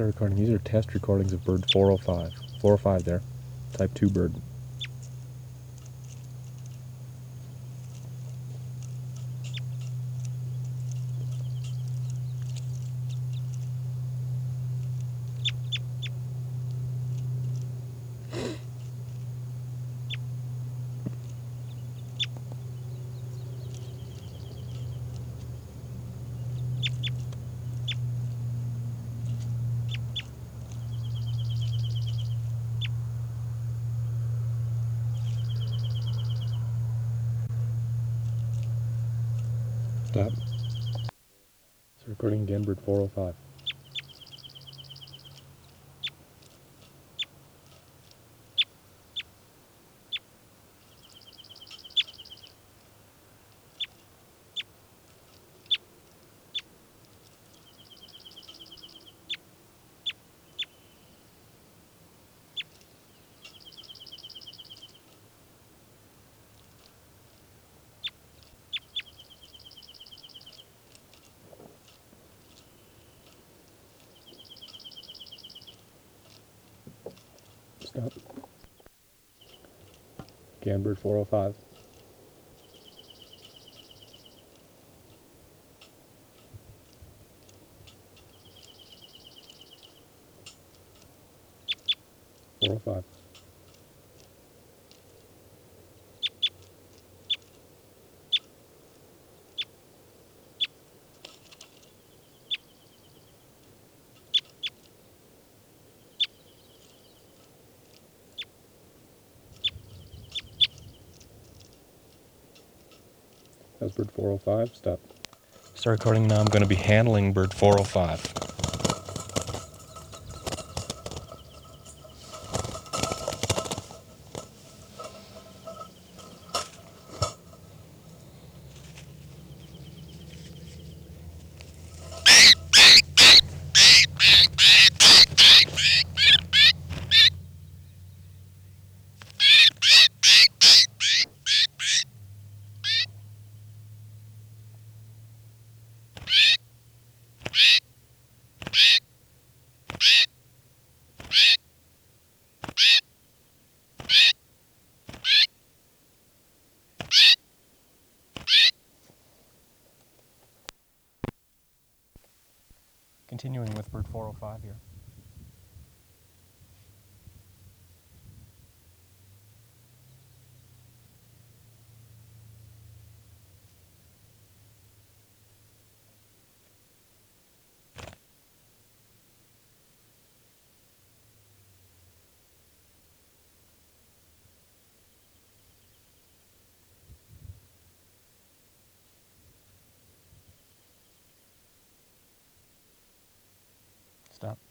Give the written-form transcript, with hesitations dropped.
Start recording. These are test recordings of bird 405. 405 there. Type 2 bird. Stop. Start recording again, bird 405. Stop. Again, bird 405. That's bird 405. Stop. Start recording now. I'm going to be handling bird 405. Continuing with bird 405 here. Stop.